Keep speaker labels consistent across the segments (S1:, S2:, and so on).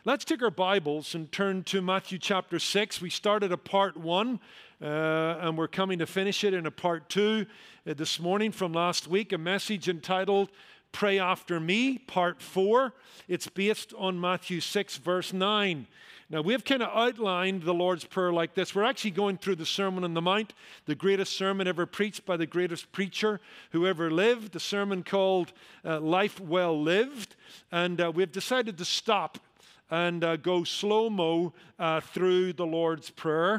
S1: Let's take our Bibles and turn to Matthew chapter 6. We started a part 1, and we're coming to finish it in a part 2 this morning from last week, a message entitled Pray After Me, part 4. It's based on Matthew 6, verse 9. Now, we've kind of outlined the Lord's Prayer like this. We're actually going through the Sermon on the Mount, the greatest sermon ever preached by the greatest preacher who ever lived, the sermon called Life Well Lived. And we've decided to stop and go slow-mo through the Lord's Prayer.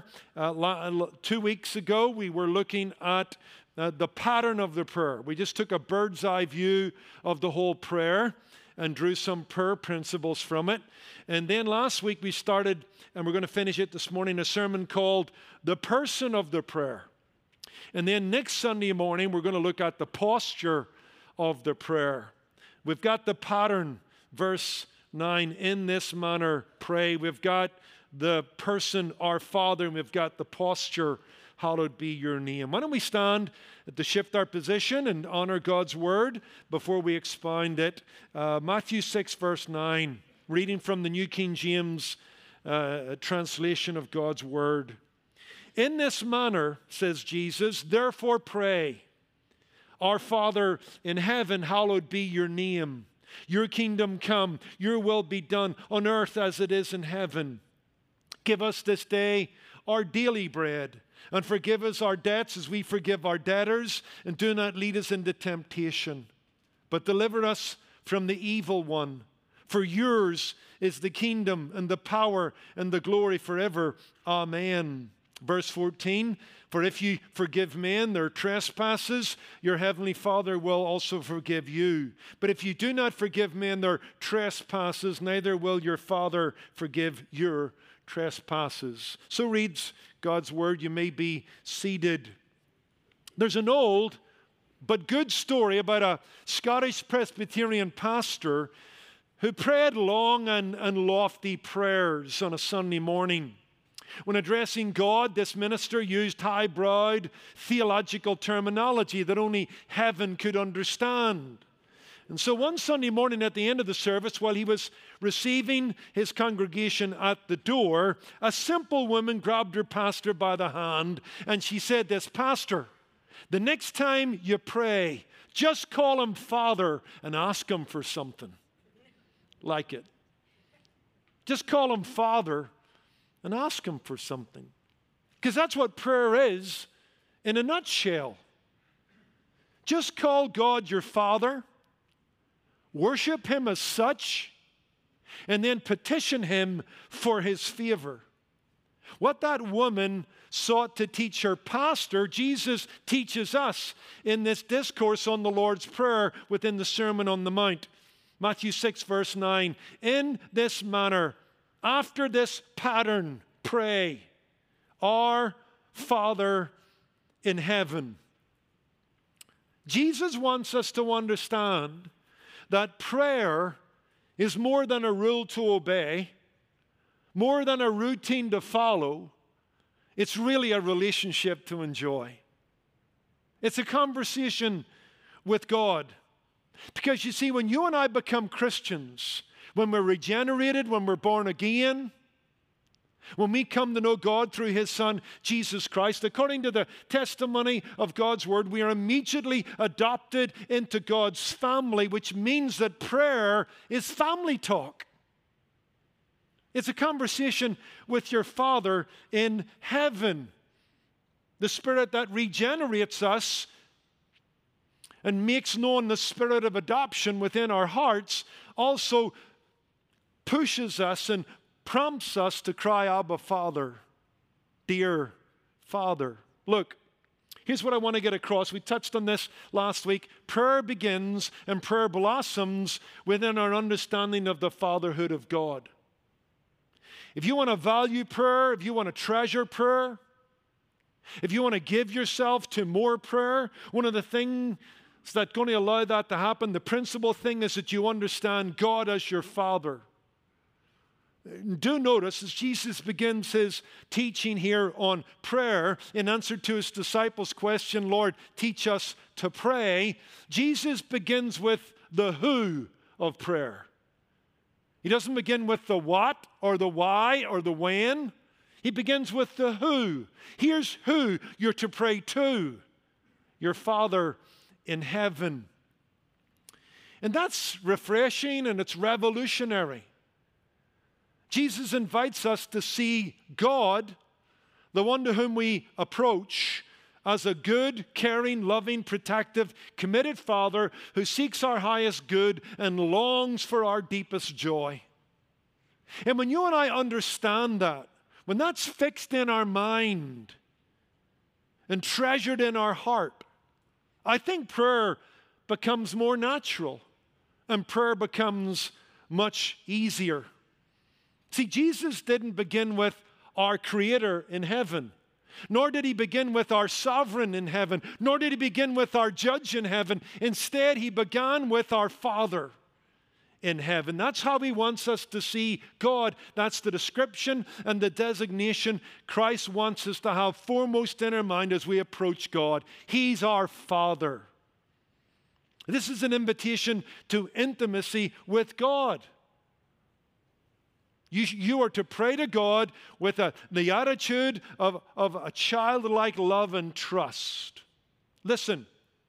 S1: 2 weeks ago, we were looking at the pattern of the prayer. We just took a bird's eye view of the whole prayer and drew some prayer principles from it. And then last week we started, and we're going to finish it this morning, a sermon called The Person of the Prayer. And then next Sunday morning, we're going to look at the posture of the prayer. We've got the pattern, verse 9, in this manner pray. We've got the person, our Father, and we've got the posture, hallowed be your name. Why don't we stand to shift our position and honor God's word before we expound it. Matthew 6, verse 9, reading from the New King James translation of God's word. In this manner, says Jesus, therefore pray, our Father in heaven, hallowed be your name. Your kingdom come, your will be done on earth as it is in heaven. Give us this day our daily bread, and forgive us our debts as we forgive our debtors, and do not lead us into temptation, but deliver us from the evil one. For yours is the kingdom and the power and the glory forever. Amen. Verse 14, for if you forgive men their trespasses, your heavenly Father will also forgive you. But if you do not forgive men their trespasses, neither will your Father forgive your trespasses. So reads God's word. You may be seated. There's an old but good story about a Scottish Presbyterian pastor who prayed long and lofty prayers on a Sunday morning. When addressing God, this minister used high-browed theological terminology that only heaven could understand. And so one Sunday morning at the end of the service, while he was receiving his congregation at the door, a simple woman grabbed her pastor by the hand and she said this, Pastor, the next time you pray, just call him Father and ask him for something. Like it. Just call him Father and ask him for something. Because that's what prayer is in a nutshell. Just call God your Father, worship him as such, and then petition him for his favor. What that woman sought to teach her pastor, Jesus teaches us in this discourse on the Lord's Prayer within the Sermon on the Mount. Matthew 6, verse 9, in this manner, after this pattern, pray, our Father in heaven. Jesus wants us to understand that prayer is more than a rule to obey, more than a routine to follow. It's really a relationship to enjoy. It's a conversation with God. Because you see, when you and I become Christians, when we're regenerated, when we're born again, when we come to know God through his Son, Jesus Christ, according to the testimony of God's word, we are immediately adopted into God's family, which means that prayer is family talk. It's a conversation with your Father in heaven. The Spirit that regenerates us and makes known the spirit of adoption within our hearts also pushes us and prompts us to cry, Abba, Father, dear Father. Look, here's what I want to get across. We touched on this last week. Prayer begins and prayer blossoms within our understanding of the fatherhood of God. If you want to value prayer, if you want to treasure prayer, if you want to give yourself to more prayer, one of the things that's going to allow that to happen, the principal thing is that you understand God as your Father. Do notice as Jesus begins his teaching here on prayer, in answer to his disciples' question, Lord, teach us to pray, Jesus begins with the who of prayer. He doesn't begin with the what or the why or the when. He begins with the who. Here's who you're to pray to: your Father in heaven. And that's refreshing and it's revolutionary. Jesus invites us to see God, the one to whom we approach, as a good, caring, loving, protective, committed Father who seeks our highest good and longs for our deepest joy. And when you and I understand that, when that's fixed in our mind and treasured in our heart, I think prayer becomes more natural and prayer becomes much easier. See, Jesus didn't begin with our Creator in heaven, nor did he begin with our sovereign in heaven, nor did he begin with our judge in heaven. Instead, he began with our Father in heaven. That's how he wants us to see God. That's the description and the designation Christ wants us to have foremost in our mind as we approach God. He's our Father. This is an invitation to intimacy with God. You are to pray to God with the attitude of a childlike love and trust. Listen,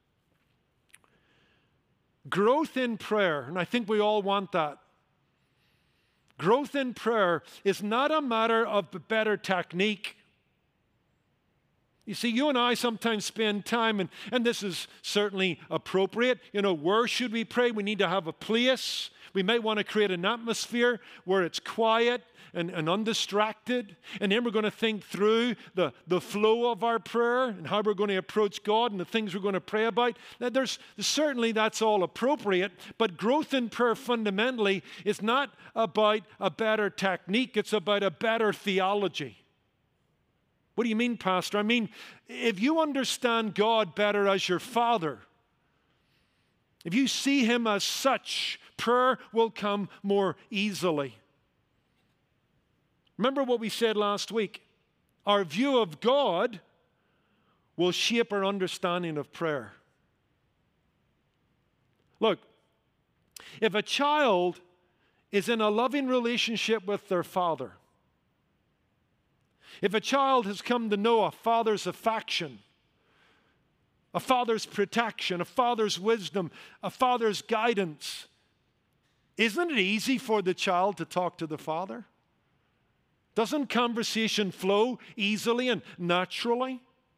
S1: growth in prayer, and I think we all want that. Growth in prayer is not a matter of better technique. You see, you and I sometimes spend time, and this is certainly appropriate. Where should we pray? We need to have a place. We might want to create an atmosphere where it's quiet and undistracted. And then we're going to think through the flow of our prayer and how we're going to approach God and the things we're going to pray about. Now, certainly that's all appropriate, but growth in prayer fundamentally is not about a better technique. It's about a better theology. What do you mean, Pastor? I mean, if you understand God better as your Father, if you see him as such, prayer will come more easily. Remember what we said last week? Our view of God will shape our understanding of prayer. Look, if a child is in a loving relationship with their father, if a child has come to know a father's affection, a father's protection, a father's wisdom, a father's guidance, isn't it easy for the child to talk to the father? Doesn't conversation flow easily and naturally?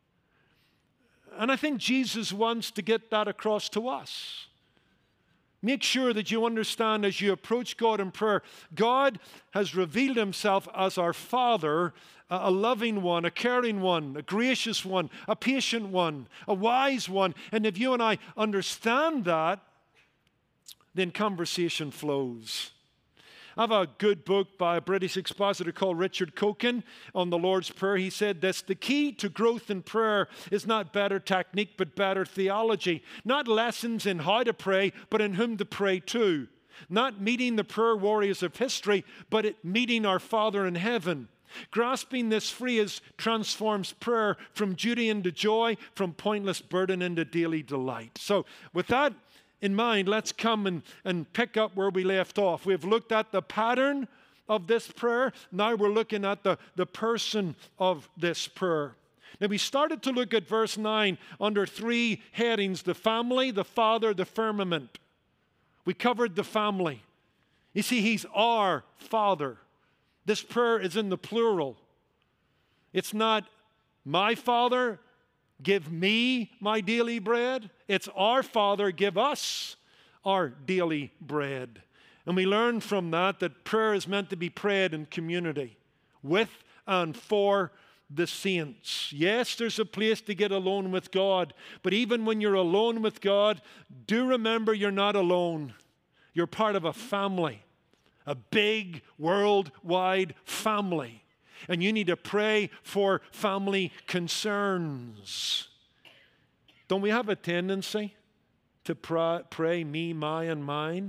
S1: And I think Jesus wants to get that across to us. Make sure that you understand as you approach God in prayer, God has revealed himself as our Father, a loving one, a caring one, a gracious one, a patient one, a wise one. And if you and I understand that, then conversation flows. I have a good book by a British expositor called Richard Coken on the Lord's Prayer. He said this: the key to growth in prayer is not better technique, but better theology. Not lessons in how to pray, but in whom to pray to. Not meeting the prayer warriors of history, but meeting our Father in heaven. Grasping this phrase transforms prayer from duty into joy, from pointless burden into daily delight. So with that in mind, let's come and pick up where we left off. We've looked at the pattern of this prayer. Now we're looking at the person of this prayer. Now we started to look at verse 9 under three headings: the family, the Father, the firmament. We covered the family. You see, he's our Father. This prayer is in the plural. It's not my Father, give me my daily bread. It's our Father, give us our daily bread. And we learn from that prayer is meant to be prayed in community with and for the saints. Yes, there's a place to get alone with God, but even when you're alone with God, do remember you're not alone. You're part of a family, a big worldwide family. And you need to pray for family concerns. Don't we have a tendency to pray me, my, and mine?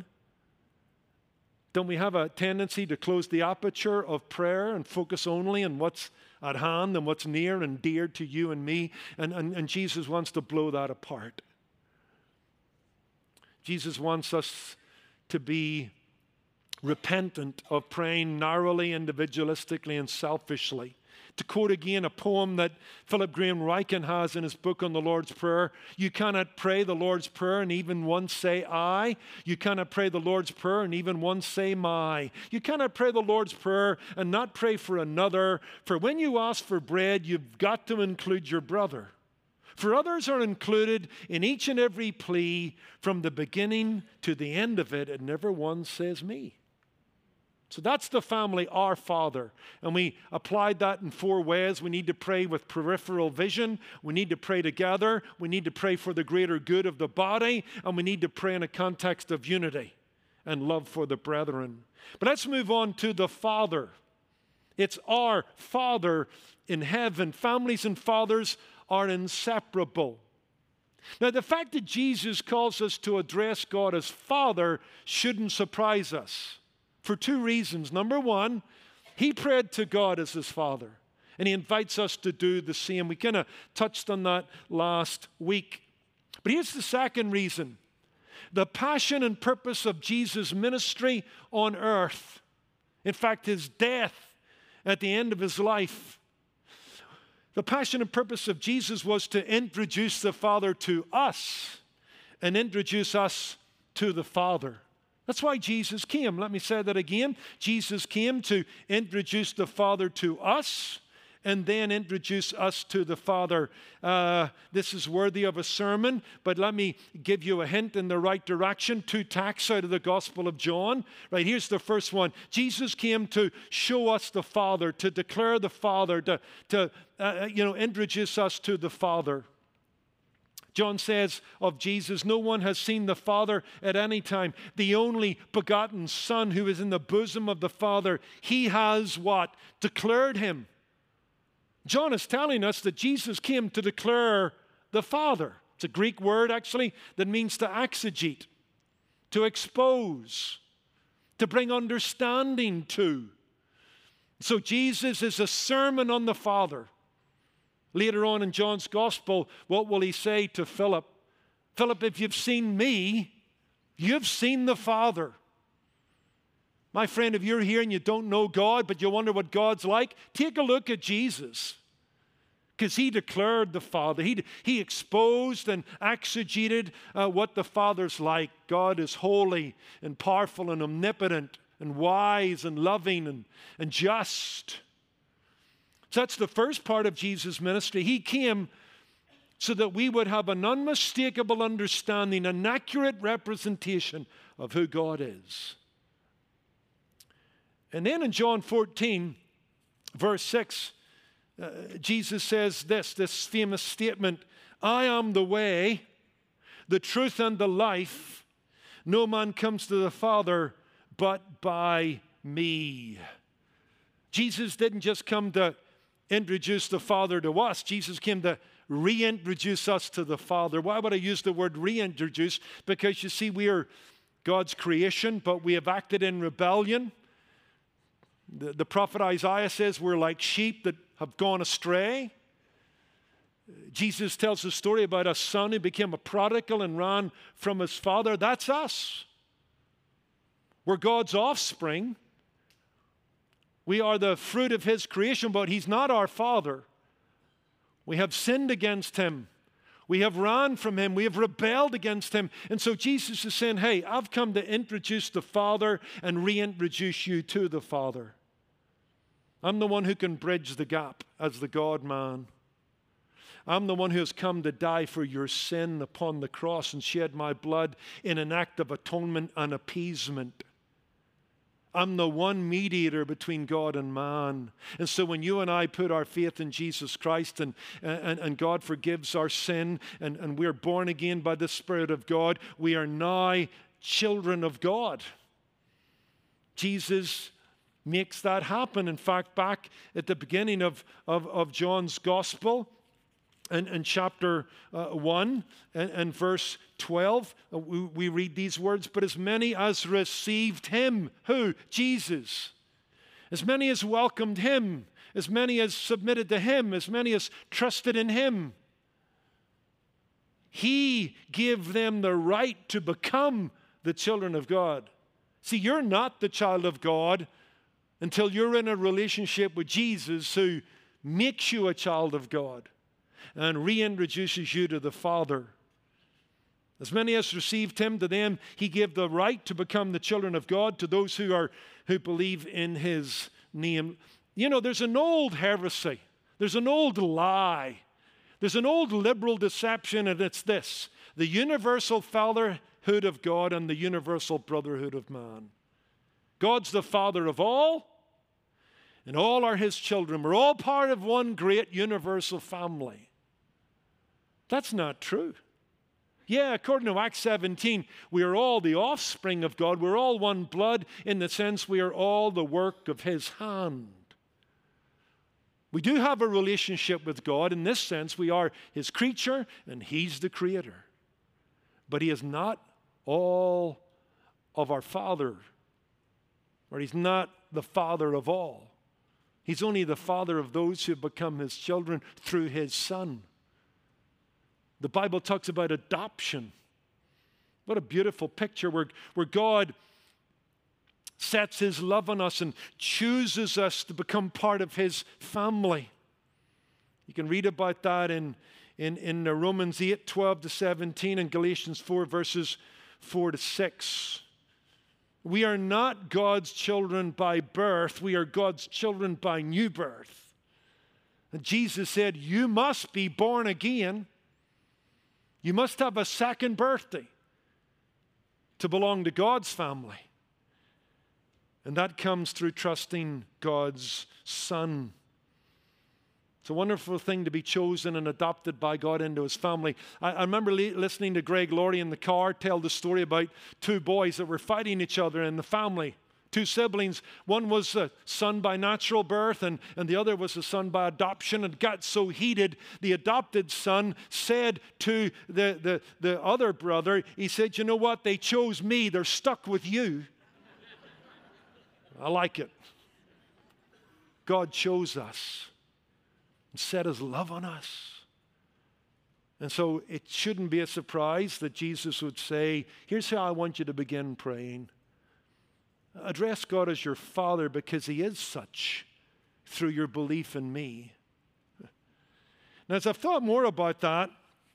S1: Don't we have a tendency to close the aperture of prayer and focus only on what's at hand and what's near and dear to you and me? And Jesus wants to blow that apart. Jesus wants us to be repentant of praying narrowly, individualistically, and selfishly. To quote again a poem that Philip Graham Ryken has in his book on the Lord's Prayer, you cannot pray the Lord's Prayer and even once say I. You cannot pray the Lord's Prayer and even once say my. You cannot pray the Lord's Prayer and not pray for another. For when you ask for bread, you've got to include your brother. For others are included in each and every plea from the beginning to the end of it, and never one says me. So that's the family, our Father. And we applied that in 4 ways. We need to pray with peripheral vision. We need to pray together. We need to pray for the greater good of the body. And we need to pray in a context of unity and love for the brethren. But let's move on to the Father. It's our Father in heaven. Families and fathers are inseparable. Now, the fact that Jesus calls us to address God as Father shouldn't surprise us. For 2 reasons. Number one, he prayed to God as his Father, and he invites us to do the same. We kind of touched on that last week. But here's the second reason. The passion and purpose of Jesus' ministry on earth, in fact, his death at the end of his life, the passion and purpose of Jesus was to introduce the Father to us and introduce us to the Father. That's why Jesus came. Let me say that again. Jesus came to introduce the Father to us and then introduce us to the Father. This is worthy of a sermon, but let me give you a hint in the right direction. 2 texts out of the Gospel of John. Right, here's the first one. Jesus came to show us the Father, to declare the Father, to introduce us to the Father. John says of Jesus, no one has seen the Father at any time. The only begotten Son who is in the bosom of the Father, he has what? Declared him. John is telling us that Jesus came to declare the Father. It's a Greek word, actually, that means to exegete, to expose, to bring understanding to. So Jesus is a sermon on the Father. Later on in John's Gospel, what will he say to Philip? Philip, if you've seen me, you've seen the Father. My friend, if you're here and you don't know God, but you wonder what God's like, take a look at Jesus. Because he declared the Father. He exposed and exegeted what the Father's like. God is holy and powerful and omnipotent and wise and loving and just. So that's the first part of Jesus' ministry. He came so that we would have an unmistakable understanding, an accurate representation of who God is. And then in John 14, verse 6, Jesus says this famous statement, I am the way, the truth, and the life. No man comes to the Father but by me. Jesus didn't just come to introduce the Father to us. Jesus came to reintroduce us to the Father. Why would I use the word reintroduce? Because you see, we are God's creation, but we have acted in rebellion. The prophet Isaiah says we're like sheep that have gone astray. Jesus tells a story about a son who became a prodigal and ran from his father. That's us. We're God's offspring. We are the fruit of his creation, but he's not our Father. We have sinned against him. We have ran from him. We have rebelled against him. And so Jesus is saying, hey, I've come to introduce the Father and reintroduce you to the Father. I'm the one who can bridge the gap as the God-man. I'm the one who has come to die for your sin upon the cross and shed my blood in an act of atonement and appeasement. I'm the one mediator between God and man. And so when you and I put our faith in Jesus Christ and God forgives our sin and we're born again by the Spirit of God, we are now children of God. Jesus makes that happen. In fact, back at the beginning of John's Gospel, in chapter 1 and verse 12, we read these words, but as many as received him, who? Jesus. As many as welcomed him, as many as submitted to him, as many as trusted in him, he gave them the right to become the children of God. See, you're not the child of God until you're in a relationship with Jesus, who makes you a child of God and reintroduces you to the Father. As many as received him, to them he gave the right to become the children of God, to those who believe in his name. You know, there's an old heresy. There's an old lie. There's an old liberal deception, and it's this: the universal fatherhood of God and the universal brotherhood of man. God's the Father of all, and all are his children. We're all part of one great universal family. That's not true. Yeah, according to Acts 17, we are all the offspring of God. We're all one blood in the sense we are all the work of his hand. We do have a relationship with God. In this sense, we are his creature and he's the creator. But he is not all of our Father, or he's not the Father of all. He's only the Father of those who become his children through his Son. The Bible talks about adoption. What a beautiful picture where God sets his love on us and chooses us to become part of his family. You can read about that in Romans 8, 12 to 17, and Galatians 4, verses 4 to 6. We are not God's children by birth. We are God's children by new birth. And Jesus said, you must be born again. You must have a second birthday to belong to God's family. And that comes through trusting God's Son. It's a wonderful thing to be chosen and adopted by God into his family. I remember listening to Greg Laurie in the car tell the story about two boys that were fighting each other in the family. Two siblings. One was a son by natural birth, and the other was a son by adoption. And got so heated, the adopted son said to the other brother, he said, you know what? They chose me. They're stuck with you. I like it. God chose us and set his love on us. And so it shouldn't be a surprise that Jesus would say, here's how I want you to begin praying. Address God as your Father, because he is such through your belief in me. Now, as I've thought more about that,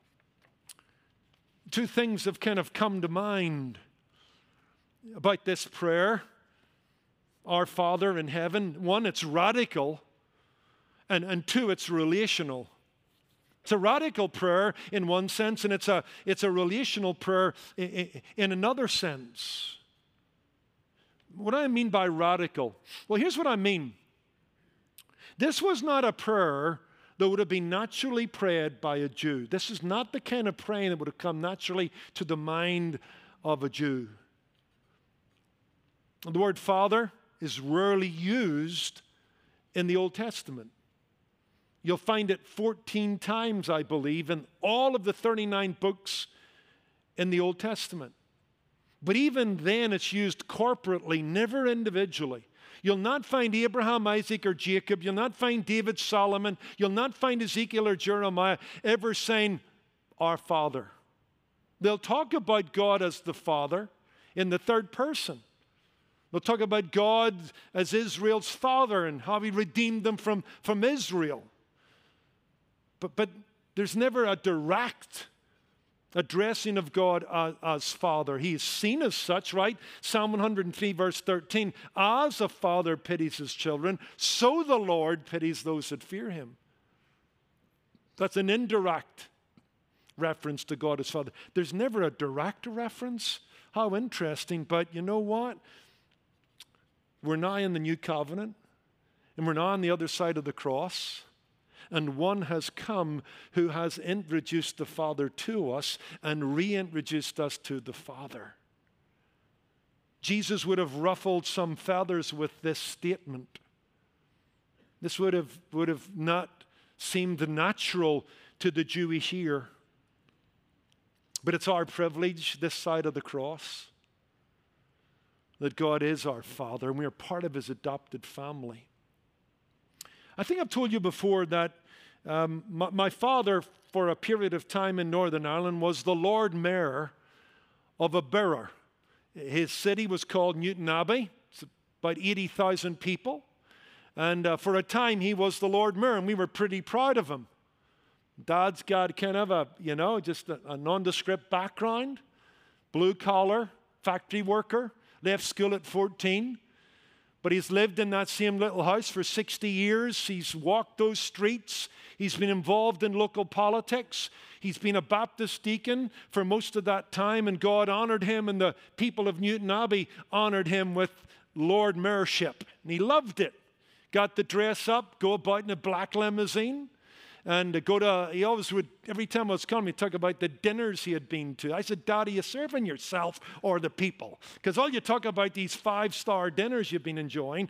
S1: two things have kind of come to mind about this prayer, our Father in heaven. One, it's radical, and two, it's relational. It's a radical prayer in one sense, and it's a relational prayer in another sense. What do I mean by radical? Well, here's what I mean. This was not a prayer that would have been naturally prayed by a Jew. This is not the kind of praying that would have come naturally to the mind of a Jew. The word Father is rarely used in the Old Testament. You'll find it 14 times, I believe, in all of the 39 books in the Old Testament. But even then, it's used corporately, never individually. You'll not find Abraham, Isaac, or Jacob. You'll not find David, Solomon. You'll not find Ezekiel or Jeremiah ever saying, our Father. They'll talk about God as the Father in the third person. They'll talk about God as Israel's Father and how he redeemed them from Israel. But there's never a direct addressing of God as Father. He is seen as such, right? Psalm 103, verse 13. As a father pities his children, so the Lord pities those that fear him. That's an indirect reference to God as Father. There's never a direct reference. How interesting. But you know what? We're now in the new covenant, and we're now on the other side of the cross. And one has come who has introduced the Father to us and reintroduced us to the Father. Jesus would have ruffled some feathers with this statement. This would have not seemed natural to the Jewish ear. But it's our privilege this side of the cross that God is our Father and we are part of his adopted family. I think I've told you before that my father, for a period of time in Northern Ireland, was the Lord Mayor of a borough His city was called Newton Abbey. It's about 80,000 people. And for a time, he was the Lord Mayor, and we were pretty proud of him. Dad's got kind of just a nondescript background, blue-collar, factory worker, left school at 14. But he's lived in that same little house for 60 years. He's walked those streets. He's been involved in local politics. He's been a Baptist deacon for most of that time, and God honored him, and the people of Newton Abbey honored him with Lord Mayorship. And he loved it. Got to dress up, go about in a black limousine, and he always would, every time I was coming, he'd talk about the dinners he had been to. I said, Dad, are you serving yourself or the people? Because all you talk about these 5-star dinners you've been enjoying,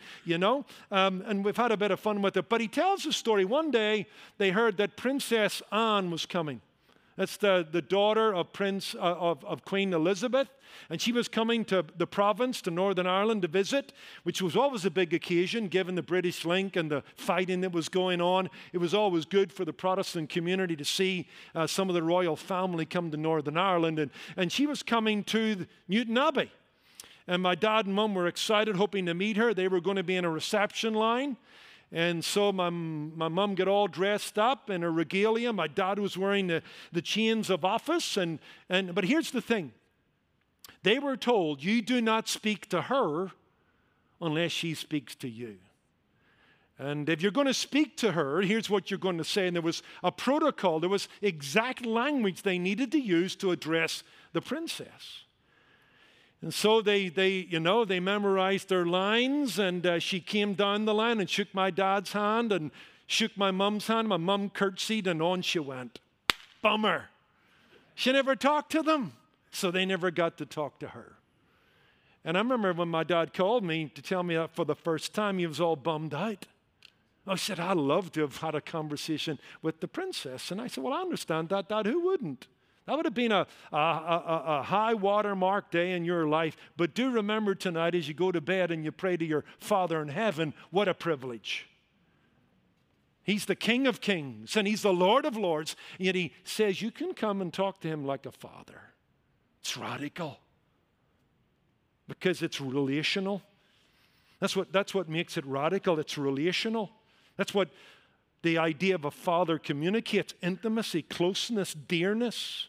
S1: and we've had a bit of fun with it. But he tells the story. One day, they heard that Princess Anne was coming. That's the daughter of of Queen Elizabeth. And she was coming to the province, to Northern Ireland, to visit, which was always a big occasion, given the British link and the fighting that was going on. It was always good for the Protestant community to see some of the royal family come to Northern Ireland. And she was coming to Newton Abbey. And my dad and mum were excited, hoping to meet her. They were going to be in a reception line. And so my mum got all dressed up in her regalia. My dad was wearing the chains of office. But here's the thing. They were told, you do not speak to her unless she speaks to you. And if you're going to speak to her, here's what you're going to say. And there was a protocol. There was exact language they needed to use to address the princess. And so they memorized their lines, and she came down the line and shook my dad's hand and shook my mum's hand. My mum curtsied, and on she went. Bummer. She never talked to them, so they never got to talk to her. And I remember when my dad called me to tell me that for the first time, he was all bummed out. I said, I'd love to have had a conversation with the princess. And I said, well, I understand that, Dad. Who wouldn't? That would have been a high watermark day in your life. But do remember tonight as you go to bed and you pray to your Father in heaven, what a privilege. He's the King of Kings and He's the Lord of Lords. Yet He says you can come and talk to Him like a father. It's radical because it's relational. That's what makes it radical. It's relational. That's what the idea of a father communicates: intimacy, closeness, dearness.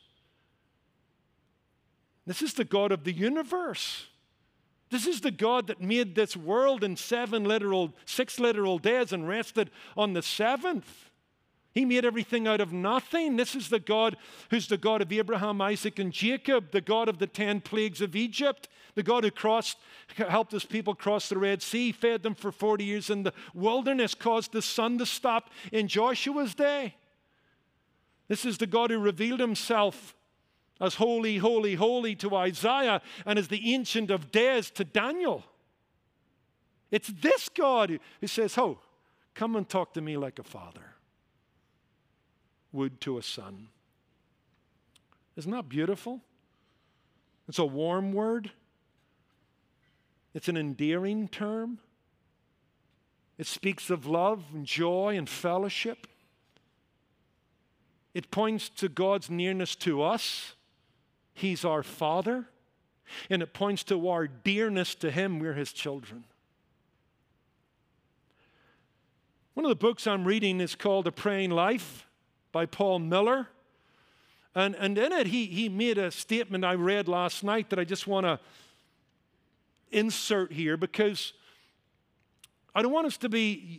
S1: This is the God of the universe. This is the God that made this world in 6 literal days and rested on the seventh. He made everything out of nothing. This is the God who's the God of Abraham, Isaac, and Jacob, the God of the 10 plagues of Egypt, the God who helped His people cross the Red Sea, fed them for 40 years in the wilderness, caused the sun to stop in Joshua's day. This is the God who revealed Himself as holy, holy, holy to Isaiah and as the Ancient of Days to Daniel. It's this God who says, oh, come and talk to me like a father would to a son. Isn't that beautiful? It's a warm word. It's an endearing term. It speaks of love and joy and fellowship. It points to God's nearness to us. He's our Father. And it points to our dearness to Him. We're His children. One of the books I'm reading is called A Praying Life by Paul Miller. And in it, he made a statement I read last night that I just want to insert here, because I don't want us to be,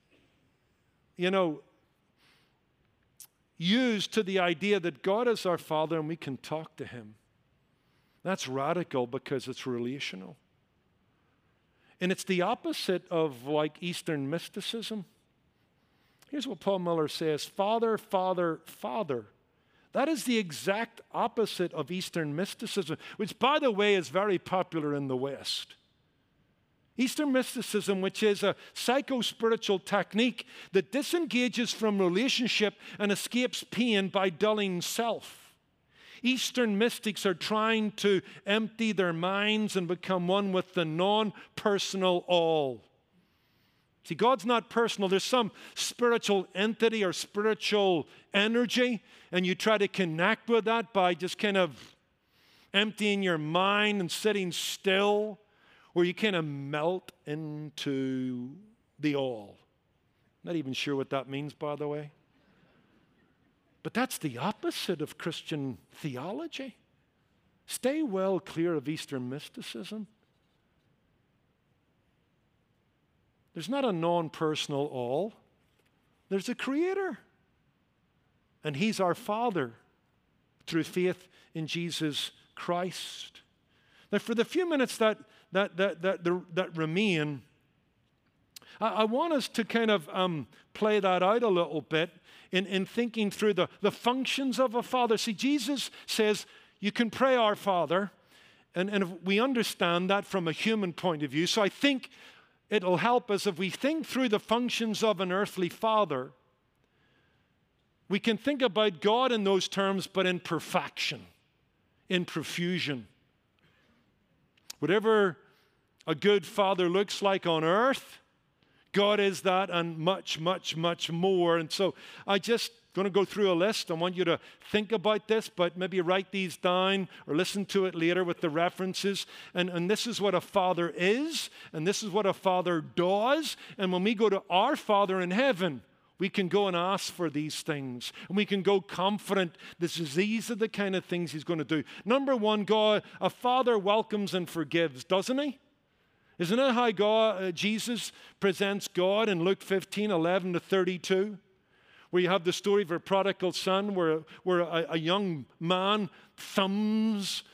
S1: used to the idea that God is our Father and we can talk to Him. That's radical because it's relational. And it's the opposite of like Eastern mysticism. Here's what Paul Miller says: Father, Father, Father. That is the exact opposite of Eastern mysticism, which, by the way, is very popular in the West. Eastern mysticism, which is a psycho-spiritual technique that disengages from relationship and escapes pain by dulling self. Eastern mystics are trying to empty their minds and become one with the non-personal all. See, God's not personal. There's some spiritual entity or spiritual energy, and you try to connect with that by just kind of emptying your mind and sitting still, where you kind of melt into the all. Not even sure what that means, by the way. But that's the opposite of Christian theology. Stay well clear of Eastern mysticism. There's not a non-personal all. There's a Creator. And He's our Father through faith in Jesus Christ. Now, for the few minutes that remain, I want us to kind of play that out a little bit in thinking through the functions of a father. See, Jesus says you can pray our Father, and we understand that from a human point of view. So I think it'll help us if we think through the functions of an earthly father. We can think about God in those terms, but in perfection, in profusion. Whatever a good father looks like on earth, God is that and much, much, much more. And so I just going to go through a list. I want you to think about this, but maybe write these down or listen to it later with the references. And this is what a father is, and this is what a father does. And when we go to our Father in heaven, we can go and ask for these things. And we can go confident. These are the kind of things He's going to do. Number one, God, a father welcomes and forgives, doesn't He? Isn't it how Jesus presents God in Luke 15:11-32? Where you have the story of a prodigal son, where a young man thumbs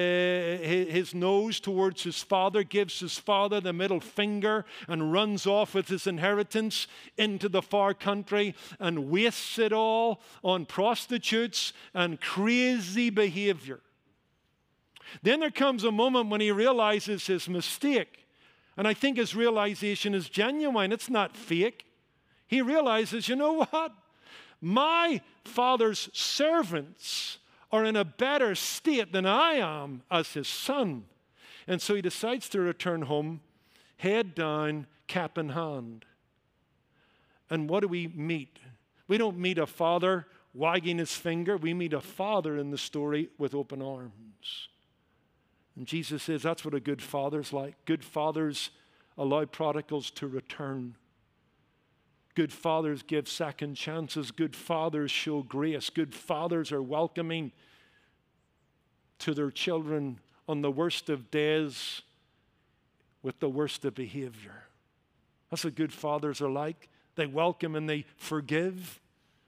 S1: his nose towards his father, gives his father the middle finger, and runs off with his inheritance into the far country and wastes it all on prostitutes and crazy behavior. Then there comes a moment when he realizes his mistake. And I think his realization is genuine. It's not fake. He realizes, you know what? My father's servants are in a better state than I am as his son. And so he decides to return home, head down, cap in hand. And what do we meet? We don't meet a father wagging his finger. We meet a father in the story with open arms. And Jesus says that's what a good father's like. Good fathers allow prodigals to return. Good fathers give second chances. Good fathers show grace. Good fathers are welcoming to their children on the worst of days with the worst of behavior. That's what good fathers are like. They welcome and they forgive.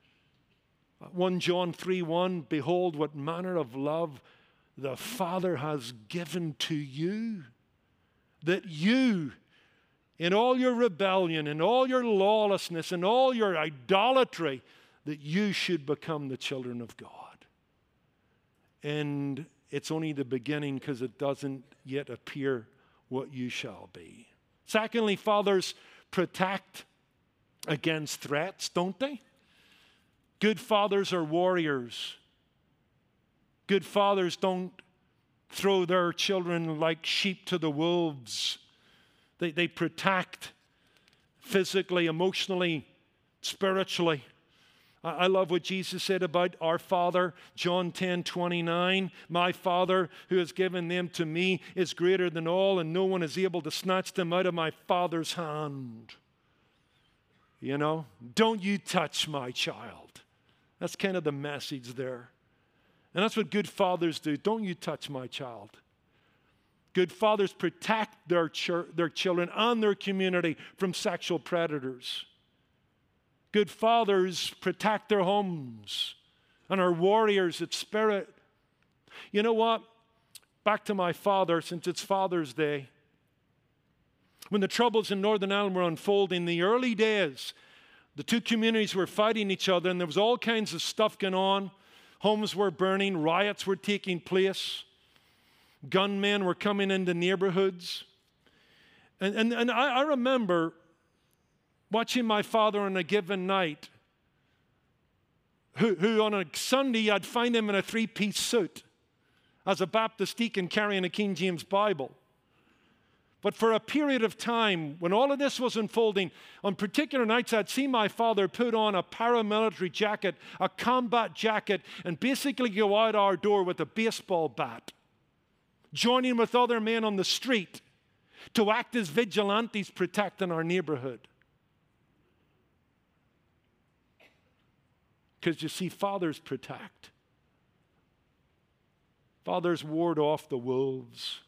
S1: 1 John 3:1, behold what manner of love the Father has given to you, that you, in all your rebellion, in all your lawlessness, in all your idolatry, that you should become the children of God. And it's only the beginning because it doesn't yet appear what you shall be. Secondly, fathers protect against threats, don't they? Good fathers are warriors. Good fathers don't throw their children like sheep to the wolves. They protect physically, emotionally, spiritually. I love what Jesus said about our Father, John 10:29. My Father who has given them to me is greater than all, and no one is able to snatch them out of my Father's hand. You know, don't you touch my child. That's kind of the message there. And that's what good fathers do. Don't you touch my child. Good fathers protect their children and their community from sexual predators. Good fathers protect their homes and are warriors at spirit. You know what? Back to my father, since it's Father's Day. When the troubles in Northern Ireland were unfolding in the early days, the two communities were fighting each other, and there was all kinds of stuff going on. Homes were burning, riots were taking place, gunmen were coming into neighborhoods. And I remember watching my father on a given night, who on a Sunday I'd find him in a three-piece suit as a Baptist deacon carrying a King James Bible. But for a period of time, when all of this was unfolding, on particular nights I'd see my father put on a paramilitary jacket, a combat jacket, and basically go out our door with a baseball bat. joining with other men on the street to act as vigilantes protecting our neighborhood. Because you see, fathers protect. Fathers ward off the wolves.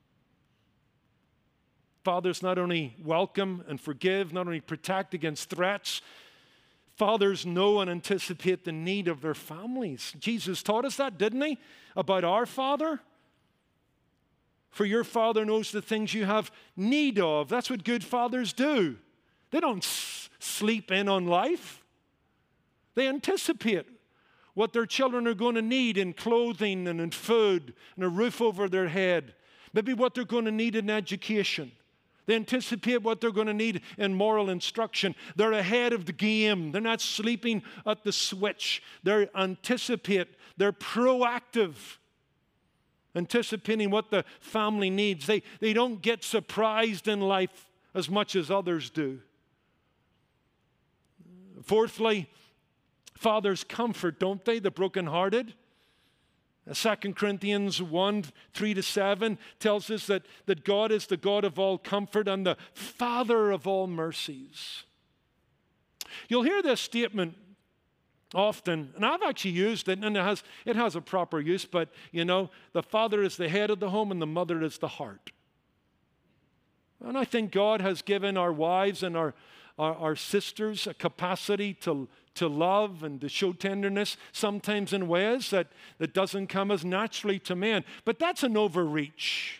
S1: Fathers not only welcome and forgive, not only protect against threats, fathers know and anticipate the need of their families. Jesus taught us that, didn't he? About our Father. For your Father knows the things you have need of. That's what good fathers do. They don't sleep in on life. They anticipate what their children are going to need in clothing and in food and a roof over their head. Maybe what they're going to need in education. They anticipate what they're going to need in moral instruction. They're ahead of the game. They're not sleeping at the switch. They anticipate. They're proactive, anticipating what the family needs. They don't get surprised in life as much as others do. Fourthly, fathers comfort, don't they, the brokenhearted? 2 Corinthians 1, 3-7 tells us that God is the God of all comfort and the Father of all mercies. You'll hear this statement often, and I've actually used it, and it has a proper use, but, you know, the father is the head of the home and the mother is the heart. And I think God has given our wives and our sisters a capacity to love and to show tenderness, sometimes in ways that doesn't come as naturally to men. But that's an overreach.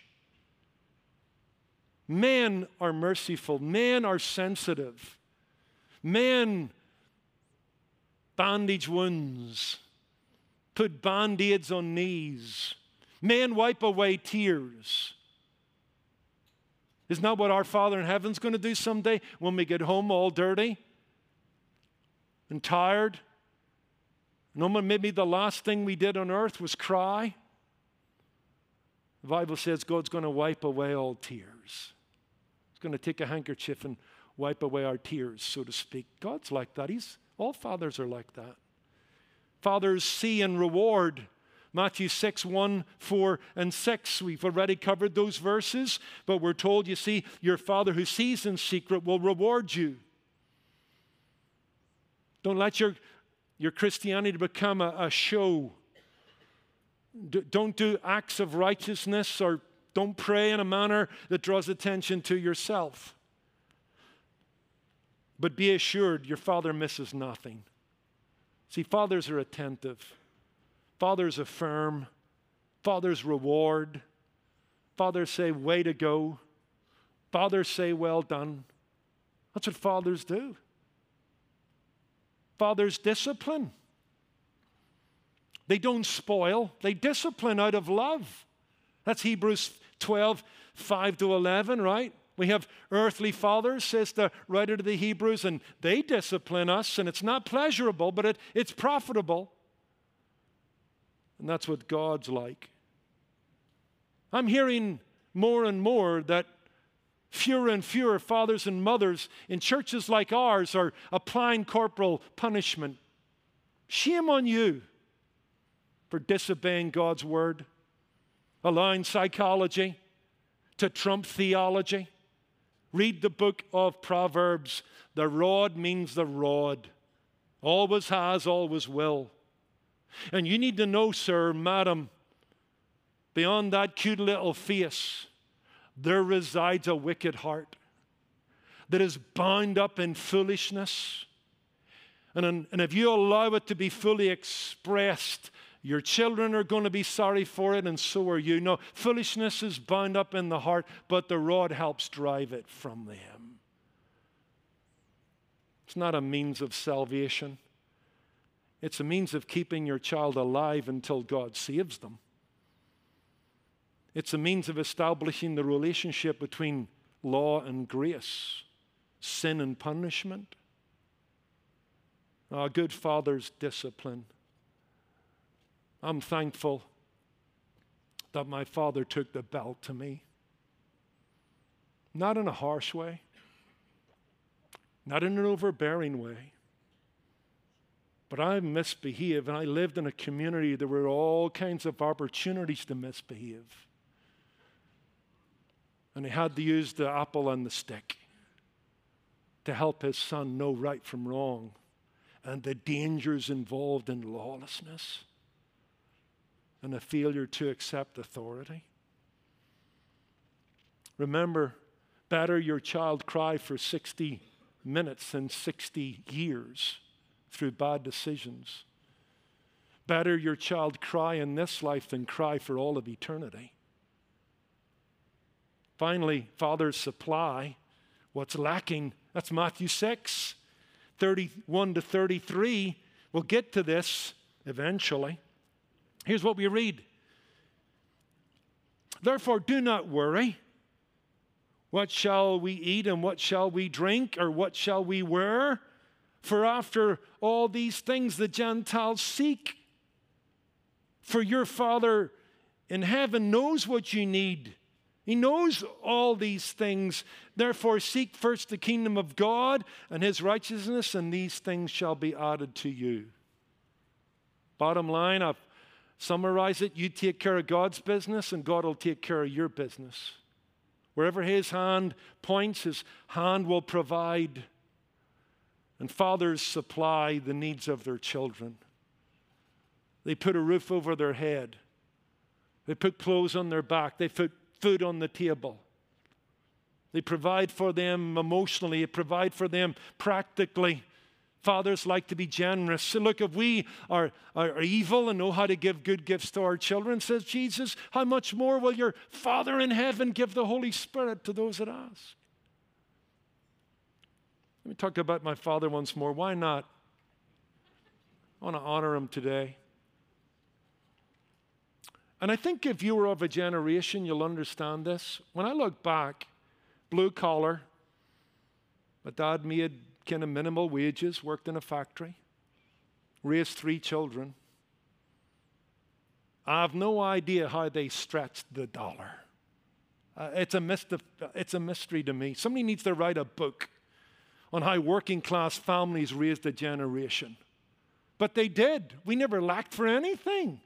S1: Men are merciful. Men are sensitive. Men bandage wounds, put band-aids on knees. Men wipe away tears. Isn't that what our Father in heaven's going to do someday when we get home all dirty and tired? And maybe the last thing we did on earth was cry. The Bible says God's going to wipe away all tears. He's going to take a handkerchief and wipe away our tears, so to speak. God's like that. All fathers are like that. Fathers see and reward. Matthew 6, 1, 4, and 6. We've already covered those verses, but we're told, you see, your Father who sees in secret will reward you. Don't let your Christianity become a show. Don't do acts of righteousness, or don't pray in a manner that draws attention to yourself. But be assured, your Father misses nothing. See, fathers are attentive. Fathers affirm. Fathers reward. Fathers say, way to go. Fathers say, well done. That's what fathers do. Fathers discipline. They don't spoil. They discipline out of love. That's Hebrews 12, 5-11, right? We have earthly fathers, says the writer to the Hebrews, and they discipline us, and it's not pleasurable, but it's profitable. And that's what God's like. I'm hearing more and more that fewer and fewer fathers and mothers in churches like ours are applying corporal punishment. Shame on you for disobeying God's word, allowing psychology to trump theology. Read the book of Proverbs. The rod means the rod. Always has, always will. And you need to know, sir, madam, beyond that cute little face, there resides a wicked heart that is bound up in foolishness. And if you allow it to be fully expressed, your children are going to be sorry for it, and so are you. No, foolishness is bound up in the heart, but the rod helps drive it from them. It's not a means of salvation. It's a means of keeping your child alive until God saves them. It's a means of establishing the relationship between law and grace, sin and punishment. A good father's discipline. I'm thankful that my father took the belt to me. Not in a harsh way, not in an overbearing way, but I misbehaved, and I lived in a community. There were all kinds of opportunities to misbehave. And he had to use the apple and the stick to help his son know right from wrong and the dangers involved in lawlessness and a failure to accept authority. Remember, better your child cry for 60 minutes than 60 years through bad decisions. Better your child cry in this life than cry for all of eternity. Finally, fathers supply what's lacking. That's Matthew 6, 31 to 33. We'll get to this eventually. Here's what we read. Therefore, do not worry. What shall we eat and what shall we drink or what shall we wear? For after all these things the Gentiles seek. For your Father in heaven knows what you need. He knows all these things. Therefore, seek first the kingdom of God and his righteousness, and these things shall be added to you. Bottom line, I've summarized it. You take care of God's business, and God will take care of your business. Wherever his hand points, his hand will provide. And fathers supply the needs of their children. They put a roof over their head. They put clothes on their back. They put food on the table. They provide for them emotionally. They provide for them practically. Fathers like to be generous. So look, if we are evil and know how to give good gifts to our children, says Jesus, how much more will your Father in heaven give the Holy Spirit to those that ask? Let me talk about my father once more. Why not? I want to honor him today. And I think if you were of a generation, you'll understand this. When I look back, blue collar, my dad made kind of minimal wages, worked in a factory, raised 3 children. I have no idea how they stretched the dollar. It's a mystery to me. Somebody needs to write a book on how working class families raised a generation. But they did. We never lacked for anything.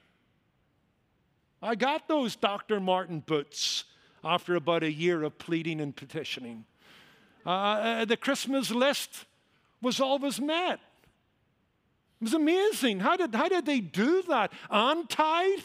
S1: I got those Dr. Martin boots after about a year of pleading and petitioning. The Christmas list was always met. It was amazing. How did they do that? On tithe?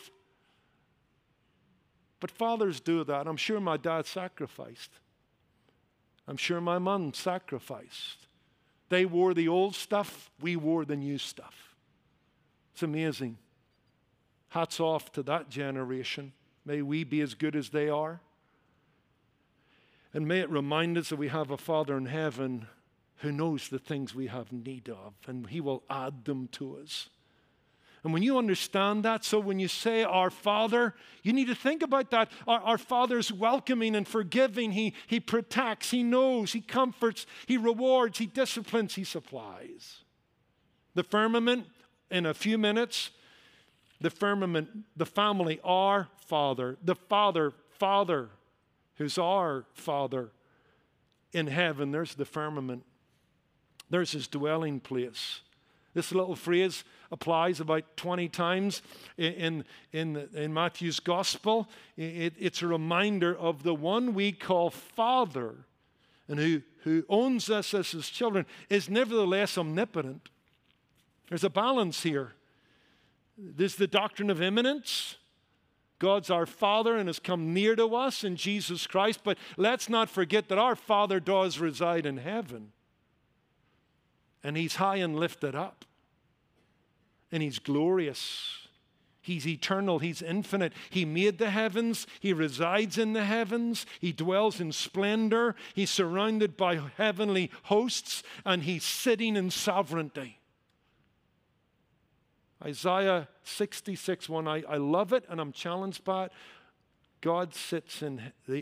S1: But fathers do that. I'm sure my dad sacrificed. I'm sure my mom sacrificed. They wore the old stuff. We wore the new stuff. It's amazing. Hats off to that generation. May we be as good as they are. And may it remind us that we have a Father in heaven who knows the things we have need of, and he will add them to us. And when you understand that, so when you say our Father, you need to think about that. Our Father's welcoming and forgiving. He protects, he knows, he comforts, he rewards, he disciplines, he supplies. The firmament, in a few minutes, the firmament, the family, our Father, the Father, who's our Father in heaven. There's the firmament. There's his dwelling place. This little phrase applies about 20 times in Matthew's gospel. It's a reminder of the one we call Father, and who owns us as his children, is nevertheless omnipotent. There's a balance here. There's the doctrine of immanence. God's our Father and has come near to us in Jesus Christ. But let's not forget that our Father does reside in heaven. And he's high and lifted up. And he's glorious. He's eternal. He's infinite. He made the heavens. He resides in the heavens. He dwells in splendor. He's surrounded by heavenly hosts. And he's sitting in sovereignty. Isaiah 66:1, I love it and I'm challenged by it. God sits on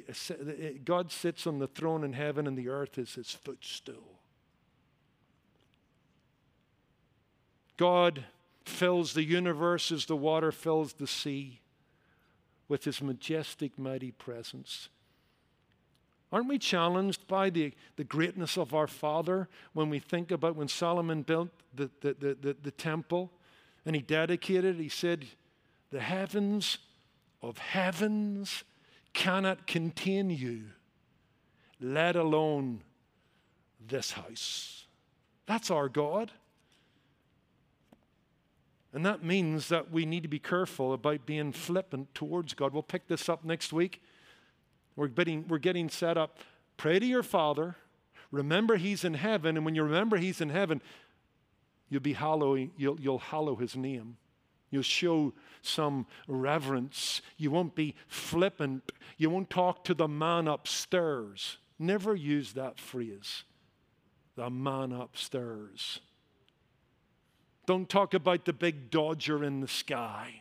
S1: the throne in heaven and the earth is his footstool. God fills the universe as the water fills the sea with his majestic, mighty presence. Aren't we challenged by the greatness of our Father when we think about when Solomon built the temple? And he dedicated, he said, the heavens of heavens cannot contain you, let alone this house. That's our God. And that means that we need to be careful about being flippant towards God. We'll pick this up next week. We're getting set up. Pray to your Father. Remember He's in heaven. And when you remember He's in heaven, you'll hallow His name. You'll show some reverence. You won't be flippant. You won't talk to the man upstairs. Never use that phrase, the man upstairs. Don't talk about the big dodger in the sky.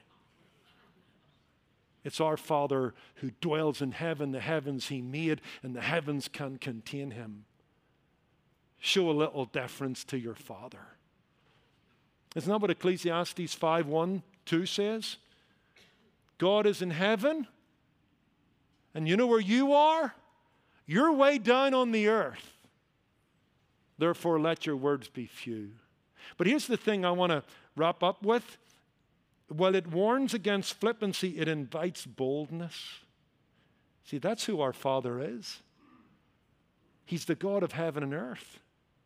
S1: It's our Father who dwells in heaven. The heavens He made, and the heavens can contain Him. Show a little deference to your Father. Isn't that what Ecclesiastes 5:1-2 says? God is in heaven, and you know where you are? You're way down on the earth. Therefore, let your words be few. But here's the thing I want to wrap up with. While it warns against flippancy, it invites boldness. See, that's who our Father is. He's the God of heaven and earth.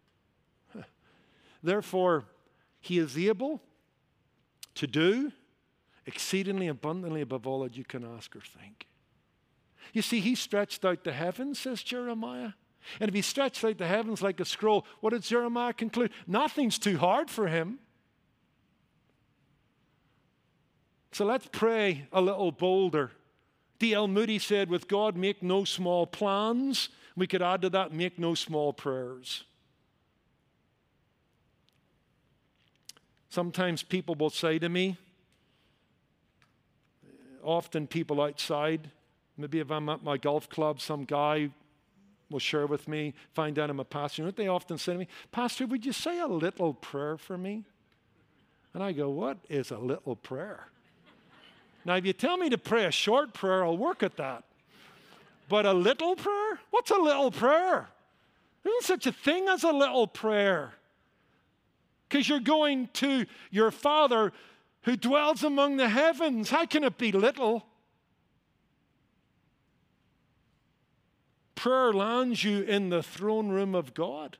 S1: Therefore, He is able to do exceedingly abundantly above all that you can ask or think. You see, He stretched out the heavens, says Jeremiah. And if He stretched out the heavens like a scroll, what did Jeremiah conclude? Nothing's too hard for Him. So let's pray a little bolder. D.L. Moody said, with God, make no small plans. We could add to that, make no small prayers. Sometimes people will say to me, often people outside, maybe if I'm at my golf club, some guy will share with me, find out I'm a pastor. You know what they often say to me? Pastor, would you say a little prayer for me? And I go, what is a little prayer? Now, if you tell me to pray a short prayer, I'll work at that. But a little prayer? What's a little prayer? There isn't such a thing as a little prayer. Because you're going to your Father who dwells among the heavens. How can it be little? Prayer lands you in the throne room of God,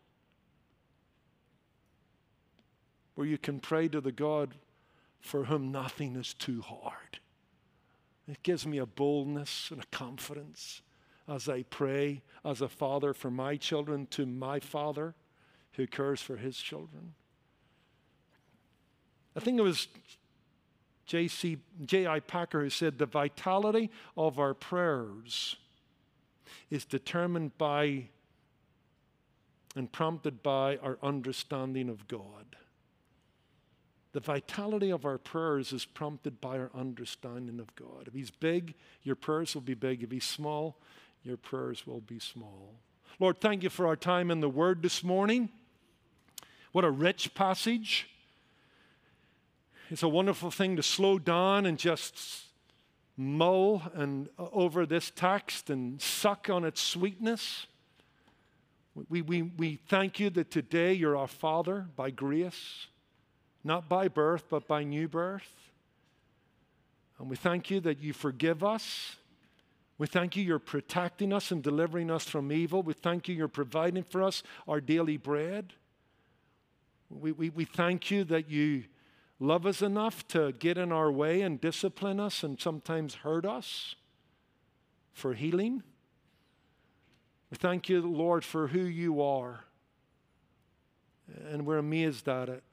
S1: where you can pray to the God for whom nothing is too hard. It gives me a boldness and a confidence as I pray as a father for my children to my Father who cares for His children. I think it was J.I. Packer who said the vitality of our prayers is determined by and prompted by our understanding of God. The vitality of our prayers is prompted by our understanding of God. If He's big, your prayers will be big. If He's small, your prayers will be small. Lord, thank You for our time in the Word this morning. What a rich passage. It's a wonderful thing to slow down and just mull over this text and suck on its sweetness. We thank You that today You're our Father by grace, not by birth, but by new birth. And we thank You that You forgive us. We thank You You're protecting us and delivering us from evil. We thank You You're providing for us our daily bread. We thank You that You love us enough to get in our way and discipline us and sometimes hurt us for healing. We thank You, Lord, for who You are. And we're amazed at it.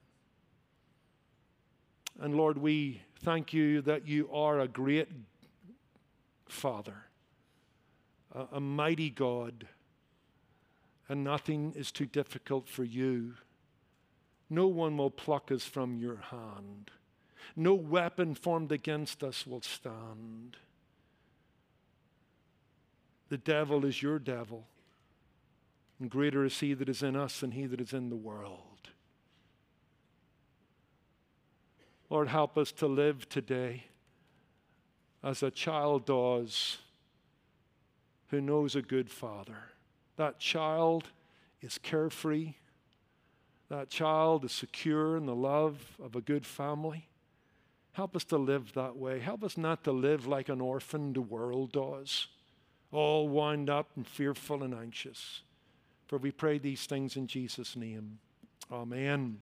S1: And Lord, we thank You that You are a great Father, a mighty God, and nothing is too difficult for You. No one will pluck us from Your hand. No weapon formed against us will stand. The devil is Your devil, and greater is he that is in us than he that is in the world. Lord, help us to live today as a child does who knows a good Father. That child is carefree. That child is secure in the love of a good family. Help us to live that way. Help us not to live like an orphaned world does. all wound up and fearful and anxious. For we pray these things in Jesus' name. Amen.